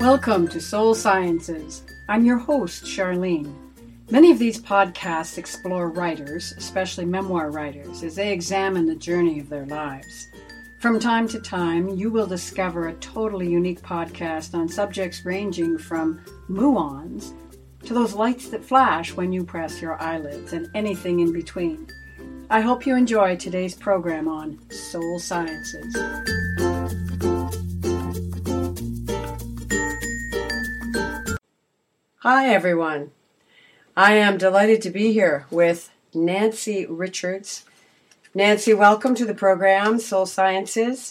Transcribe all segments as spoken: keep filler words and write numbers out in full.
Welcome to Soul Sciences. I'm your host, Charlene. Many of these podcasts explore writers, especially memoir writers, as they examine the journey of their lives. From time to time, you will discover a totally unique podcast on subjects ranging from muons to those lights that flash when you press your eyelids and anything in between. I hope you enjoy today's program on Soul Sciences. Hi, everyone. I am delighted to be here with Nancy Richards. Nancy, welcome to the program, Soul Sciences.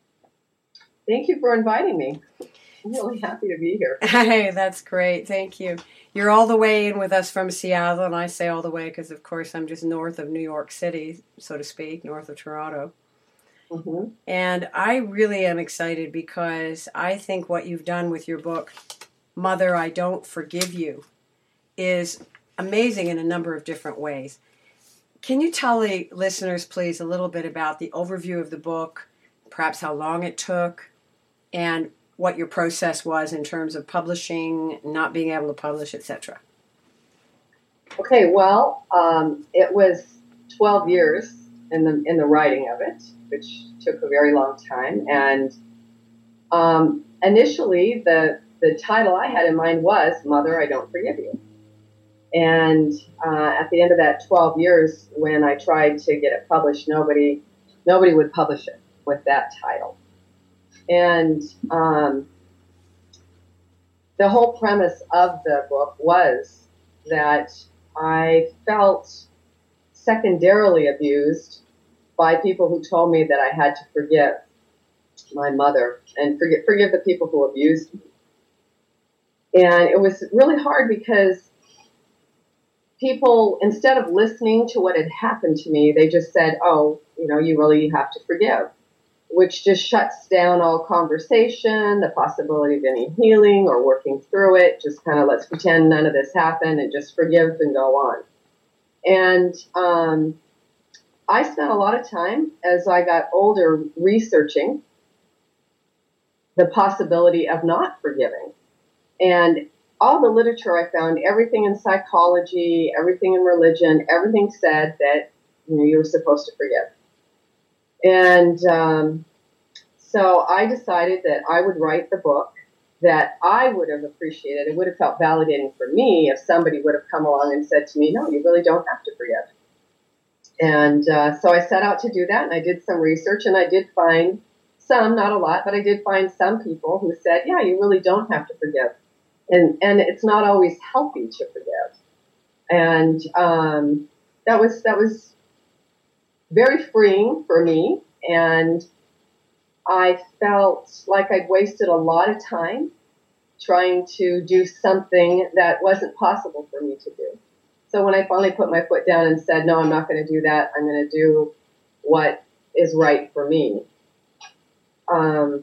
Thank you for inviting me. I'm really happy to be here. Hey, that's great. Thank you. You're all the way in with us from Seattle, and I say all the way because, of course, I'm just north of New York City, so to speak, north of Toronto. Mm-hmm. And I really am excited because I think what you've done with your book, Mother, I Don't Forgive You, is amazing in a number of different ways. Can you tell the listeners, please, a little bit about the overview of the book, perhaps how long it took, and what your process was in terms of publishing, not being able to publish, et cetera? Okay, well, um, it was twelve years in the in the writing of it, which took a very long time. And um, initially, the the title I had in mind was "Mother, I Don't Forgive You." And uh, at the end of that twelve years, when I tried to get it published, nobody nobody would publish it with that title. And um, the whole premise of the book was that I felt secondarily abused by people who told me that I had to forgive my mother and forgive, forgive the people who abused me. And it was really hard because people, instead of listening to what had happened to me, they just said, oh, you know, you really have to forgive, which just shuts down all conversation, the possibility of any healing or working through it. Just kind of let's pretend none of this happened and just forgive and go on. And um, I spent a lot of time as I got older researching the possibility of not forgiving. And all the literature I found, everything in psychology, everything in religion, everything said that, you know, you were supposed to forgive. And um, so I decided that I would write the book that I would have appreciated. It would have felt validating for me if somebody would have come along and said to me, no, you really don't have to forgive. And uh, so I set out to do that, and I did some research, and I did find some, not a lot, but I did find some people who said, yeah, you really don't have to forgive. And and it's not always healthy to forgive. And um, that was that was very freeing for me, and I felt like I'd wasted a lot of time trying to do something that wasn't possible for me to do. So when I finally put my foot down and said, no, I'm not going to do that, I'm going to do what is right for me, um,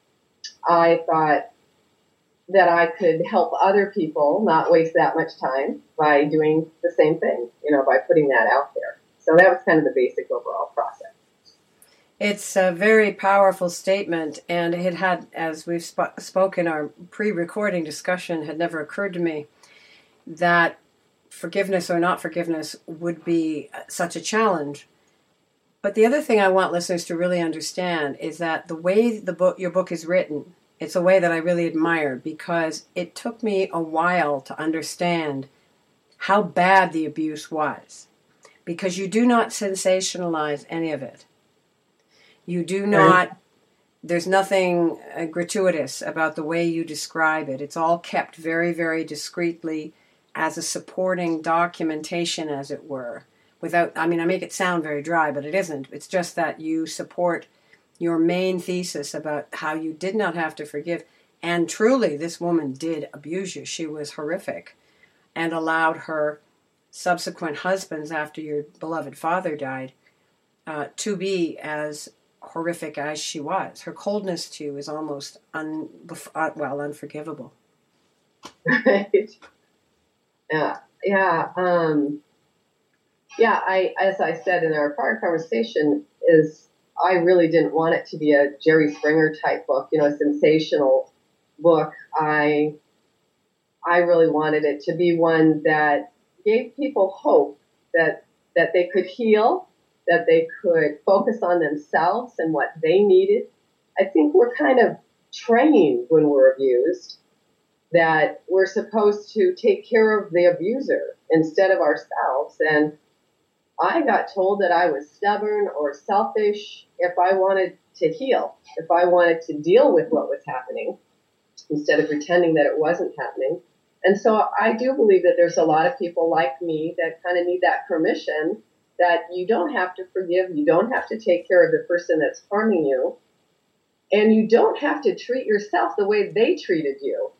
I thought that I could help other people not waste that much time by doing the same thing, you know, by putting that out there. So that was kind of the basic overall process. It's a very powerful statement, and it had, as we've sp- spoken, our pre-recording discussion had never occurred to me that forgiveness or not forgiveness would be such a challenge. But the other thing I want listeners to really understand is that the way the book, your book is written, it's a way that I really admire because it took me a while to understand how bad the abuse was. Because you do not sensationalize any of it. You do not, there's nothing uh, gratuitous about the way you describe it. It's all kept very, very discreetly as a supporting documentation, as it were. Without, I mean, I make it sound very dry, but it isn't. It's just that you support your main thesis about how you did not have to forgive. And truly, this woman did abuse you. She was horrific and allowed her subsequent husbands after your beloved father died uh, to be as horrific as she was. Her coldness to you is almost, un, uh, well, unforgivable. Right. Yeah. Yeah. Um, yeah. I, as I said in our prior conversation, is I really didn't want it to be a Jerry Springer type book, you know, a sensational book, I I really wanted it to be one that gave people hope that that they could heal, that they could focus on themselves and what they needed. I think we're kind of trained when we're abused that we're supposed to take care of the abuser instead of ourselves. And I got told that I was stubborn or selfish if I wanted to heal, if I wanted to deal with what was happening instead of pretending that it wasn't happening. And so I do believe that there's a lot of people like me that kind of need that permission that you don't have to forgive, you don't have to take care of the person that's harming you, and you don't have to treat yourself the way they treated you.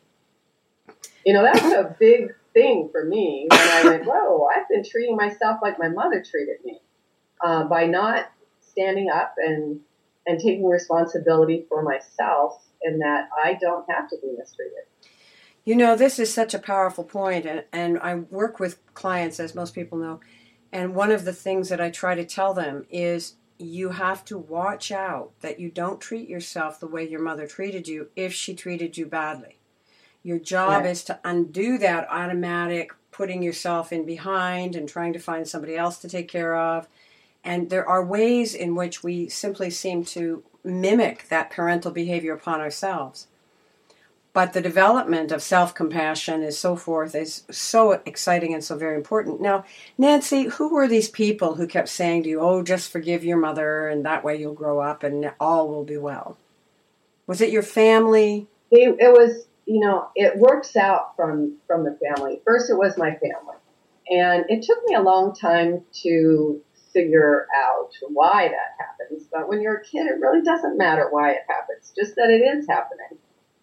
You know, that's a big thing for me when I went, whoa, I've been treating myself like my mother treated me uh, by not standing up and, and taking responsibility for myself, and that I don't have to be mistreated. You know, this is such a powerful point, and, and I work with clients, as most people know, and one of the things that I try to tell them is you have to watch out that you don't treat yourself the way your mother treated you if she treated you badly. Your job Right. is to undo that automatic putting yourself in behind and trying to find somebody else to take care of. And there are ways in which we simply seem to mimic that parental behavior upon ourselves. But the development of self-compassion and so forth is so exciting and so very important. Now, Nancy, who were these people who kept saying to you, oh, just forgive your mother and that way you'll grow up and all will be well? Was it your family? It, it was, you know, it works out from, from the family. First, it was my family. And it took me a long time to figure out why that happens. But when you're a kid, it really doesn't matter why it happens, just that it is happening.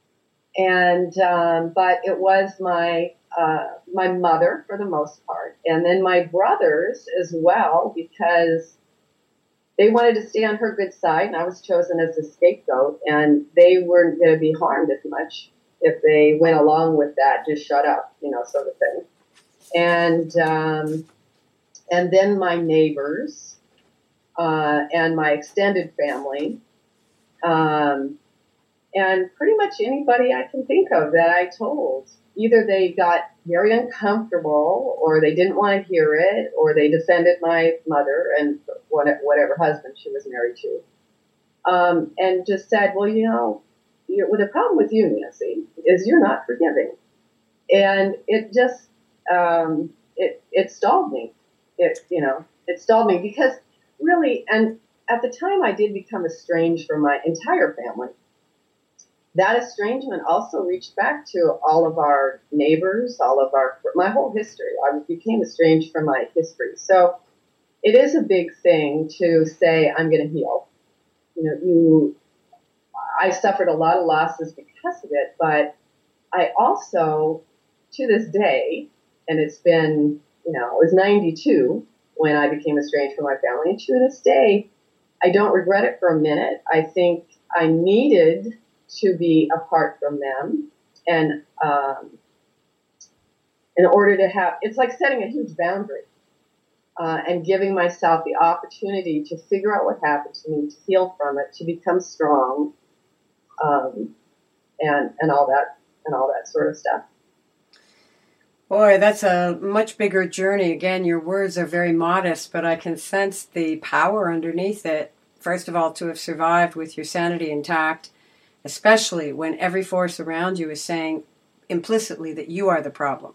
And, um, but it was my, uh, my mother for the most part. And then my brothers as well, because they wanted to stay on her good side, and I was chosen as the scapegoat, and they weren't going to be harmed as much if they went along with that, just shut up, you know, sort of thing. And, um, and then my neighbors, uh, and my extended family, um, and pretty much anybody I can think of that I told. Either they got very uncomfortable, or they didn't want to hear it, or they defended my mother and whatever husband she was married to, um, and just said, well, you know, you're, well, the problem with you, Nancy, is you're not forgiving. And it just, um, it, it stalled me. It, you know, it stalled me because really, and at the time I did become estranged from my entire family. That estrangement also reached back to all of our neighbors, all of our, my whole history. I became estranged from my history. So it is a big thing to say, I'm going to heal. You know, you, I suffered a lot of losses because of it, but I also, to this day, and it's been, you know, it was ninety-two when I became estranged from my family, and to this day, I don't regret it for a minute. I think I needed to be apart from them, and um, in order to have, it's like setting a huge boundary uh, and giving myself the opportunity to figure out what happened to me, to heal from it, to become strong, um, and and all that and all that sort of stuff. Boy, that's a much bigger journey. Again, your words are very modest, but I can sense the power underneath it. First of all, to have survived with your sanity intact, especially when every force around you is saying implicitly that you are the problem.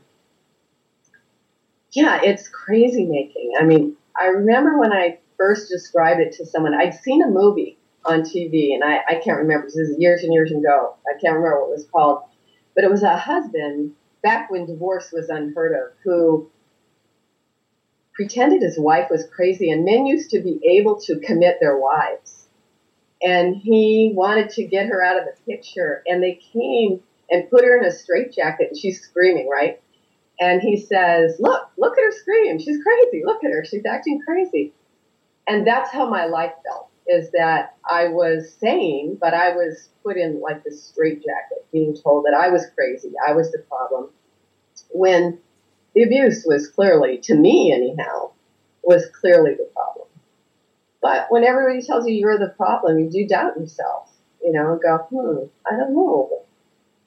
Yeah, it's crazy making. I mean, I remember when I first described it to someone, I'd seen a movie on T V, and I, I can't remember, this is years and years ago. I can't remember what it was called. But it was a husband, back when divorce was unheard of, who pretended his wife was crazy, and men used to be able to commit their wives. And he wanted to get her out of the picture, and they came and put her in a straitjacket, and she's screaming, right? And he says, look, look at her scream. She's crazy. Look at her. She's acting crazy. And that's how my life felt, is that I was sane, but I was put in like this straitjacket, being told that I was crazy. I was the problem. When the abuse was clearly, to me anyhow, was clearly the problem. But when everybody tells you you're the problem, you do doubt yourself, you know, and go, hmm, I don't know.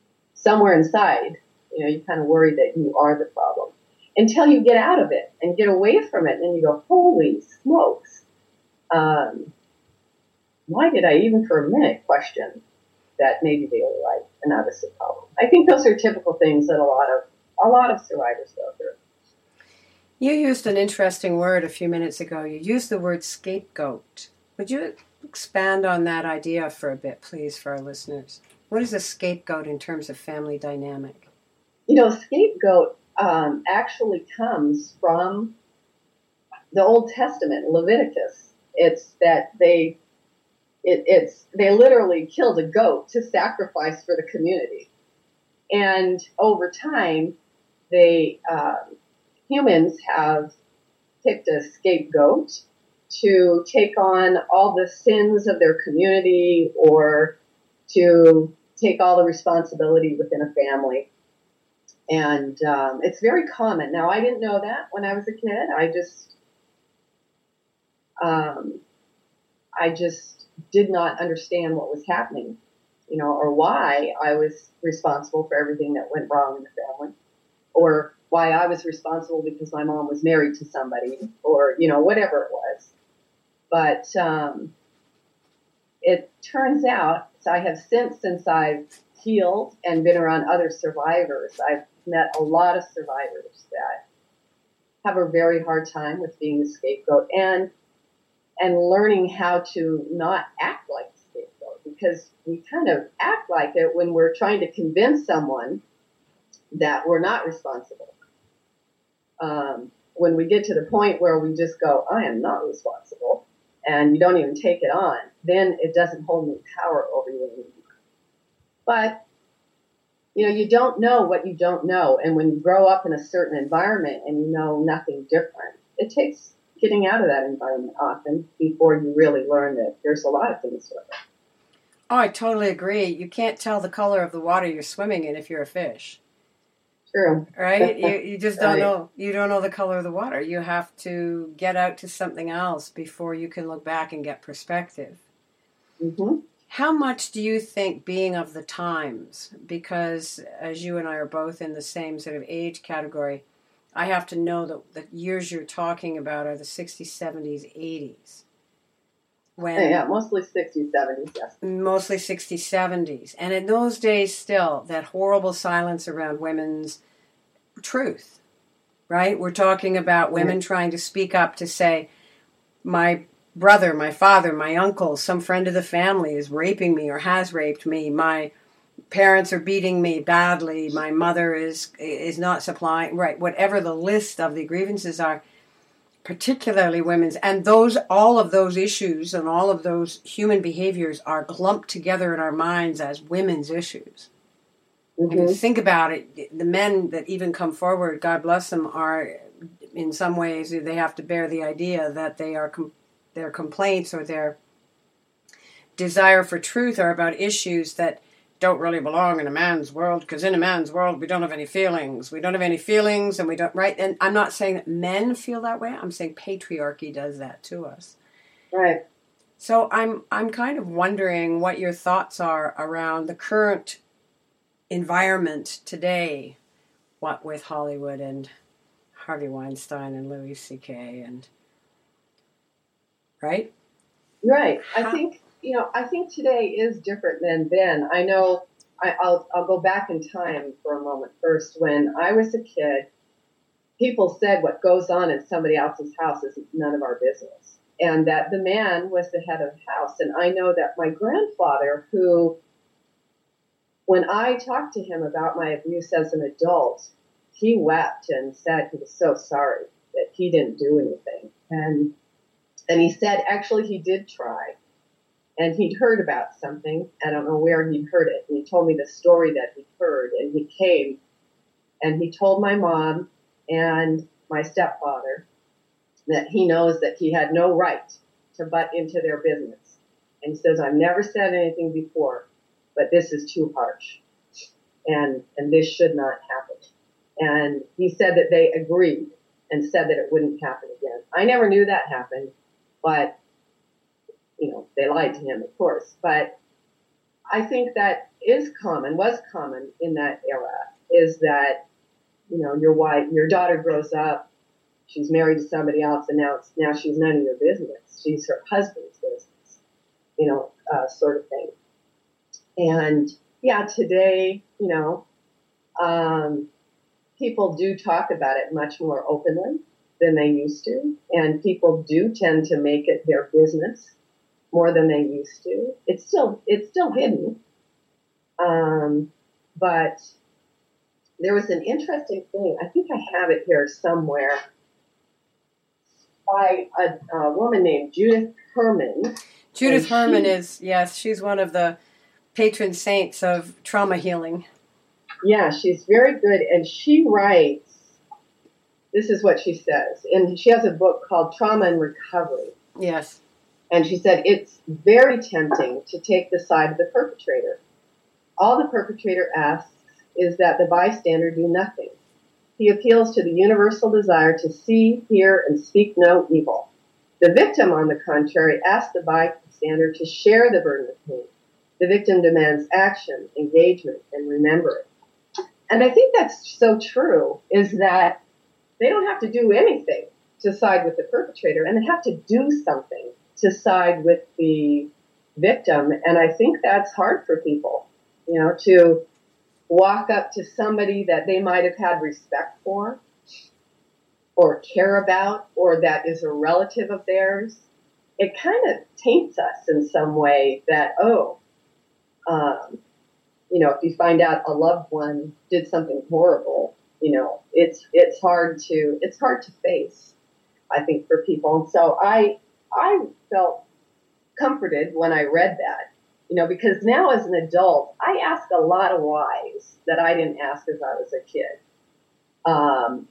somewhere inside, you know, you kind of worry that you are the problem until you get out of it and get away from it. And you go, holy smokes. Um, why did I even for a minute question that maybe they were right and that was the problem? I think those are typical things that a lot of, a lot of survivors go through. You used an interesting word a few minutes ago. You used the word scapegoat. Would you expand on that idea for a bit, please, for our listeners? What is a scapegoat in terms of family dynamic? You know, scapegoat um, actually comes from the Old Testament, Leviticus. It's that they, it, it's they literally killed a goat to sacrifice for the community, and over time, they um, humans have picked a scapegoat to take on all the sins of their community or to take all the responsibility within a family. And um, it's very common. Now, I didn't know that when I was a kid. I just, um, I just did not understand what was happening, you know, or why I was responsible for everything that went wrong in the family, or why I was responsible because my mom was married to somebody, or, you know, whatever it was. But um, it turns out, so I have since, since I've healed and been around other survivors, I've met a lot of survivors that have a very hard time with being the scapegoat and and learning how to not act like the scapegoat, because we kind of act like it when we're trying to convince someone that we're not responsible. Um, when we get to the point where we just go, I am not responsible, and you don't even take it on, then it doesn't hold any power over you anymore. But, you know, you don't know what you don't know. And when you grow up in a certain environment and you know nothing different, it takes getting out of that environment often before you really learn that there's a lot of things to it. Oh, I totally agree. You can't tell the color of the water you're swimming in if you're a fish. True. Right? You you just don't Right. know. You don't know the color of the water. You have to get out to something else before you can look back and get perspective. Mm-hmm. How much do you think being of the times, because as you and I are both in the same sort of age category, I have to know that the years you're talking about are the sixties, seventies, eighties. When Yeah, mostly sixties, seventies, yes. Mostly sixties, seventies. And in those days still, that horrible silence around women's truth, right? We're talking about women trying to speak up to say, my brother, my father, my uncle, some friend of the family is raping me or has raped me. My parents are beating me badly. My mother is is not supplying, right, whatever the list of the grievances are, particularly women's. And those, all of those issues and all of those human behaviors are lumped together in our minds as women's issues. Mm-hmm. If you think about it, the men that even come forward, God bless them, are in some ways, they have to bear the idea that they are com- their complaints or their desire for truth are about issues that don't really belong in a man's world, because in a man's world we don't have any feelings. We don't have any feelings, and we don't, right? And I'm not saying that men feel that way. I'm saying patriarchy does that to us. Right. So I'm I'm kind of wondering what your thoughts are around the current environment today, what with Hollywood and Harvey Weinstein and Louis C K and, right? Right. I How- think, you know, I think today is different than then. I know I, I'll, I'll go back in time for a moment first. When I was a kid, people said what goes on in somebody else's house is none of our business. And that the man was the head of the house. And I know that my grandfather, who, when I talked to him about my abuse as an adult, he wept and said he was so sorry that he didn't do anything. And and he said actually he did try. And he'd heard about something. I don't know where he'd heard it. And he told me the story that he'd heard. And he came and he told my mom and my stepfather that he knows that he had no right to butt into their business. And he says, I've never said anything before, but this is too harsh. And, and this should not happen. And he said that they agreed and said that it wouldn't happen again. I never knew that happened, but, you know, they lied to him, of course. But I think that is common, was common in that era, is that, you know, your wife, your daughter grows up, she's married to somebody else, and now it's, now she's none of your business. She's her husband's business, you know, uh, sort of thing. And yeah, today, you know, um, people do talk about it much more openly than they used to, and people do tend to make it their business more than they used to. It's still it's still hidden, um, but there was an interesting thing. I think I have it here somewhere by a, a woman named Judith Herman. Judith she, Herman is, yes, she's one of the patron saints of trauma healing. Yeah, she's very good, and she writes. This is what she says, and she has a book called Trauma and Recovery. Yes. And she said, it's very tempting to take the side of the perpetrator. All the perpetrator asks is that the bystander do nothing. He appeals to the universal desire to see, hear, and speak no evil. The victim, on the contrary, asks the bystander to share the burden of pain. The victim demands action, engagement, and remembering. And I think that's so true, is that they don't have to do anything to side with the perpetrator, and they have to do something to side with the victim. And I think that's hard for people, you know, to walk up to somebody that they might have had respect for or care about, or that is a relative of theirs. It kind of taints us in some way that, oh, um, you know, if you find out a loved one did something horrible, you know, it's it's hard to it's hard to face, I think, for people. And so I I felt comforted when I read that, you know, because now as an adult, I ask a lot of whys that I didn't ask as I was a kid. Um,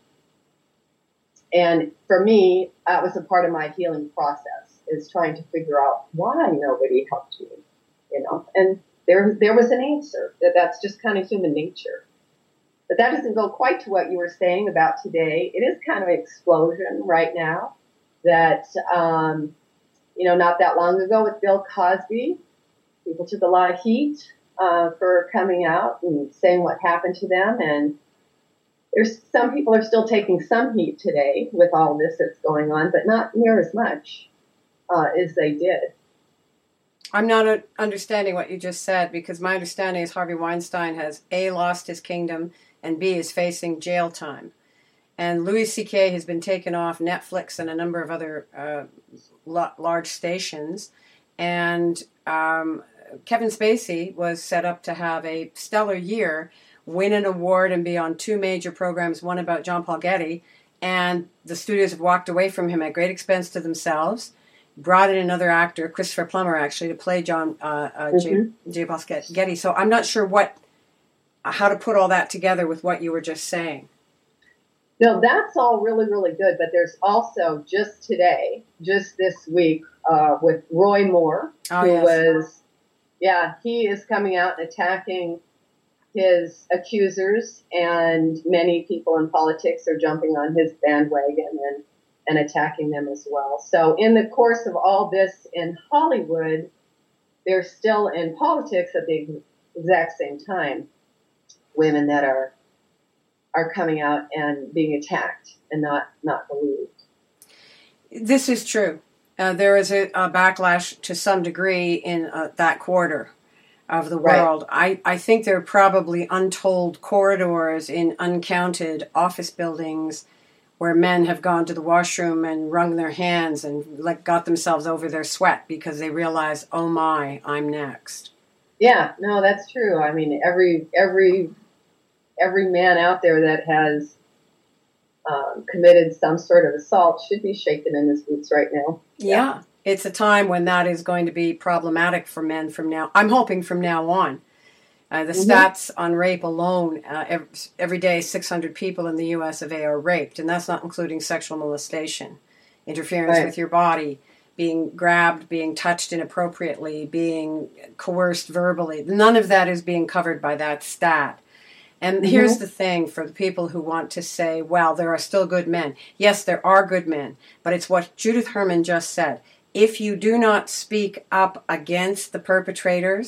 and for me, that was a part of my healing process, is trying to figure out why nobody helped me, you know. And there there was an answer, that that's just kind of human nature. But that doesn't go quite to what you were saying about today. It is kind of an explosion right now that, um, you know, not that long ago with Bill Cosby, people took a lot of heat uh, for coming out and saying what happened to them. And there's some people are still taking some heat today with all this that's going on, but not near as much uh, as they did. I'm not understanding what you just said, because my understanding is Harvey Weinstein has A, lost his kingdom, and B, is facing jail time. And Louis C K has been taken off Netflix and a number of other uh, large stations. And um, Kevin Spacey was set up to have a stellar year, win an award, and be on two major programs, one about John Paul Getty. And the studios have walked away from him at great expense to themselves, brought in another actor, Christopher Plummer, actually, to play John uh, uh, mm-hmm. J. J. Paul Getty. So I'm not sure what, how to put all that together with what you were just saying. No, that's all really, really good. But there's also just today, just this week, uh, with Roy Moore, oh, who yes. was, yeah, he is coming out and attacking his accusers, and many people in politics are jumping on his bandwagon and, and attacking them as well. So in the course of all this in Hollywood, they're still in politics at the exact same time, women that are are coming out and being attacked and not, not believed. This is true. Uh, there is a, a backlash to some degree in uh, that quarter of the world. Right. I, I think there are probably untold corridors in uncounted office buildings where men have gone to the washroom and wrung their hands and like got themselves over their sweat because they realize, oh my, I'm next. Yeah, no, that's true. I mean, every every every man out there that has um, committed some sort of assault should be shaken in his boots right now. Yeah. yeah. It's a time when that is going to be problematic for men from now. I'm hoping from now on. Uh, the mm-hmm. stats on rape alone, uh, every, every day six hundred people in the U S of A are raped, and that's not including sexual molestation, interference right. with your body, being grabbed, being touched inappropriately, being coerced verbally. None of that is being covered by that stat. And mm-hmm. here's the thing for the people who want to say, well, there are still good men. Yes, there are good men, but it's what Judith Herman just said. If you do not speak up against the perpetrators,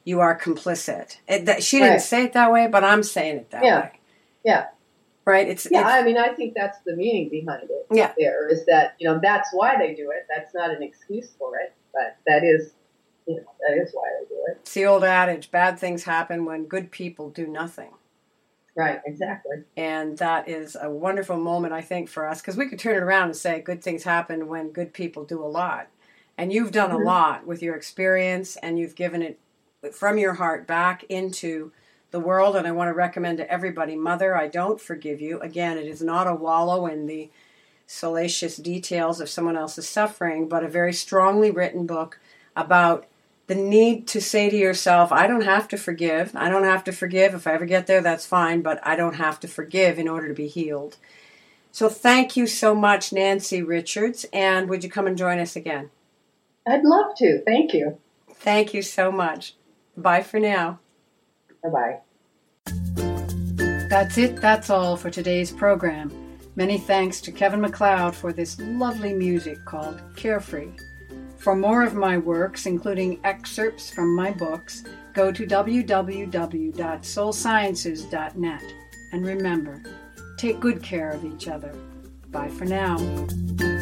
you are complicit. It, that, she didn't Right. say it that way, but I'm saying it that Yeah. way. Yeah. Right? It's Yeah, it's, I mean, I think that's the meaning behind it. Yeah. There is that, you know, that's why they do it. That's not an excuse for it, but that is, you know, that is why they do it. it's the old adage, bad things happen when good people do nothing. Right, exactly. And that is a wonderful moment, I think, for us, because we could turn it around and say good things happen when good people do a lot. And you've done Mhm. a lot with your experience, and you've given it from your heart back into the world. And I want to recommend to everybody, Mother, I Don't Forgive You. Again, it is not a wallow in the salacious details of someone else's suffering, but a very strongly written book about the need to say to yourself, I don't have to forgive. I don't have to forgive. If I ever get there, that's fine, but I don't have to forgive in order to be healed. So thank you so much, Nancy Richards, and would you come and join us again? I'd love to. Thank you. Thank you so much. Bye for now. Bye-bye. That's it. That's all for today's program. Many thanks to Kevin MacLeod for this lovely music called Carefree. For more of my works, including excerpts from my books, go to w w w dot soul sciences dot net. And remember, take good care of each other. Bye for now.